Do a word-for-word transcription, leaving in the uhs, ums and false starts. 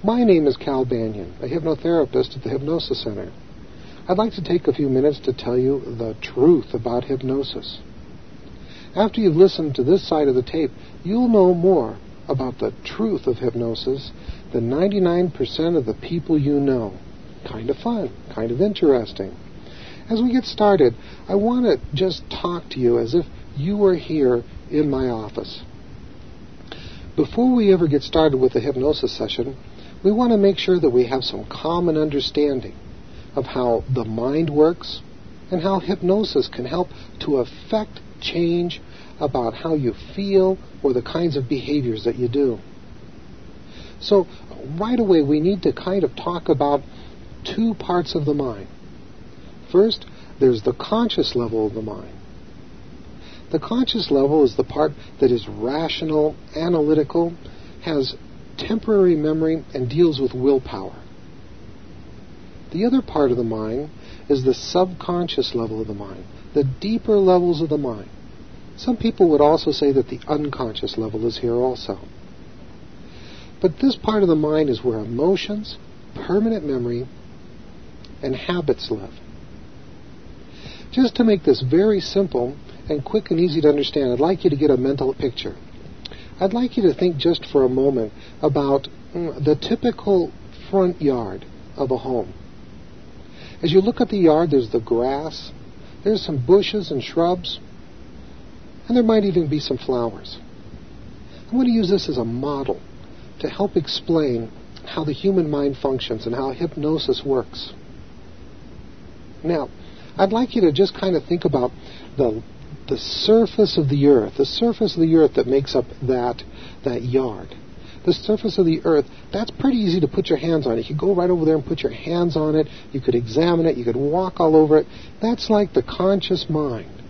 My name is Cal Banyan, a hypnotherapist at the Hypnosis Center. I'd like to take a few minutes to tell you the truth about hypnosis. After you've listened to this side of the tape, you'll know more about the truth of hypnosis than ninety-nine percent of the people you know. Kind of fun, kind of interesting. As we get started, I want to just talk to you as if you were here in my office. Before we ever get started with the hypnosis session, we want to make sure that we have some common understanding of how the mind works and how hypnosis can help to affect change about how you feel or the kinds of behaviors that you do. So right away we need to kind of talk about two parts of the mind. First, there's the conscious level of the mind. The conscious level is the part that is rational, analytical, has temporary memory, and deals with willpower. The other part of the mind is the subconscious level of the mind, the deeper levels of the mind. Some people would also say that the unconscious level is here also. But this part of the mind is where emotions, permanent memory, and habits live. Just to make this very simple and quick and easy to understand, I'd like you to get a mental picture. I'd like you to think just for a moment about mm, the typical front yard of a home. As you look at the yard, there's the grass, there's some bushes and shrubs, and there might even be some flowers. I want to use this as a model to help explain how the human mind functions and how hypnosis works. Now, I'd like you to just kind of think about the the surface of the earth, the surface of the earth that makes up that that yard. The surface of the earth, that's pretty easy to put your hands on. You could go right over there and put your hands on it. You could examine it. You could walk all over it. That's like the conscious mind.